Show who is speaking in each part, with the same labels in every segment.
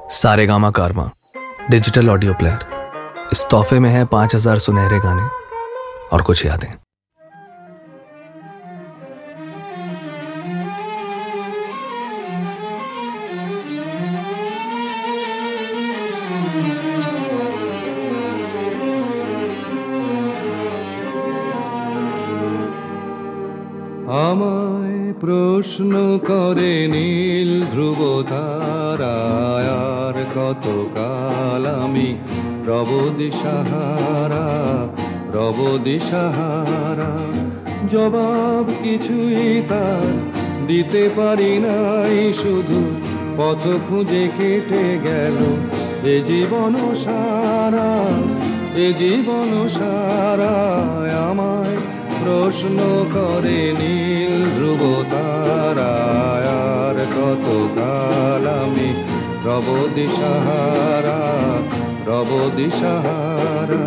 Speaker 1: सारेगामा कारवां digital audio player. इस तोहफे में है 5000 सुनहरे गाने और कुछ यादें।
Speaker 2: আমায় প্রশ্ন করে নীল ধ্রুব তারায় আর কতকাল আমি রব দিশাহারা, রব দিশাহারা। জবাব কিছুই তার দিতে পারি নাই, শুধু পথ খুঁজে কেটে গেল এ জীবন সারা, এ জীবন সারা। আমায় প্রশ্ন করে নীল ধ্রুব তারায় আর কতকাল আমি রব দিশাহারা, রব দিশাহারা।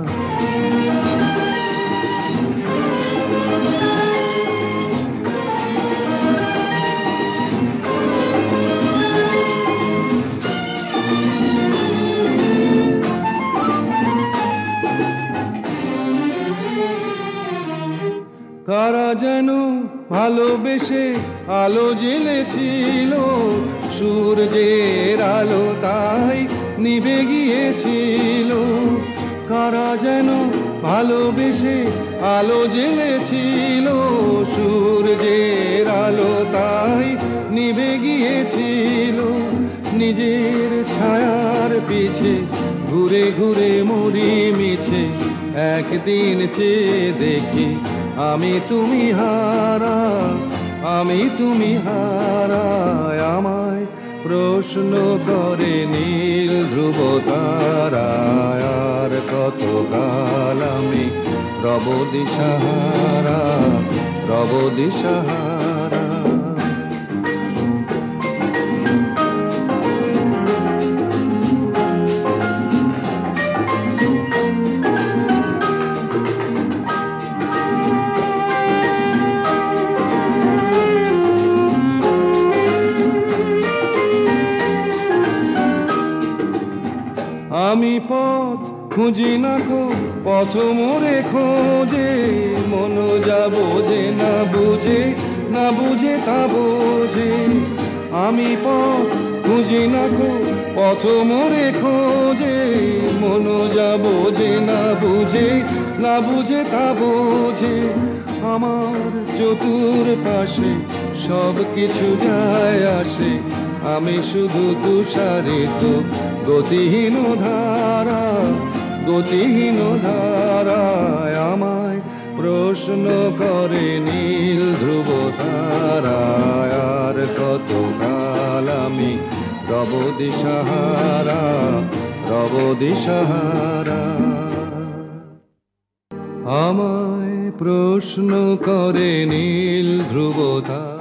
Speaker 2: কারা যেন ভালোবেসে আলো জ্বেলেছিল, সূর্যের আলো তাই নিভে গিয়েছিল। কারা যেন ভালোবেসে আলো জ্বেলেছিল, সূর্যের আলো তাই নিভে গিয়েছিল। নিজের ছায়ার পিছে ঘুরে ঘুরে মরি মিছে, একদিন চেয়ে দেখি আমি তুমি হারা, আমি তুমি হারা। আমায় প্রশ্ন করে নীল ধ্রুব তারায় আর কতকাল আমি রব দিশাহারা, রব দিশাহারা। আমি পথ খুঁজি না কো, পথ মোরে খোঁজে, মন যা বোঝে না বুঝে, না বুঝে তা বোঝে। আমি পথ খুঁজি না কো, পথ মোরে খোঁজে, মন যা বোঝে না বুঝে, না বুঝে তা বোঝে। আমার চতুর পাশে সব কিছু যায় আসে, আমি শুধু তুষারিত গতিহীন ধারা, গতিহীন ধারায়। আমায় প্রশ্ন করে নীল ধ্রুব তারায় আর কতকাল আমি রব দিশাহারা, রব দিশাহারা। আমায় প্রশ্ন করে নীল ধ্রুব তারা।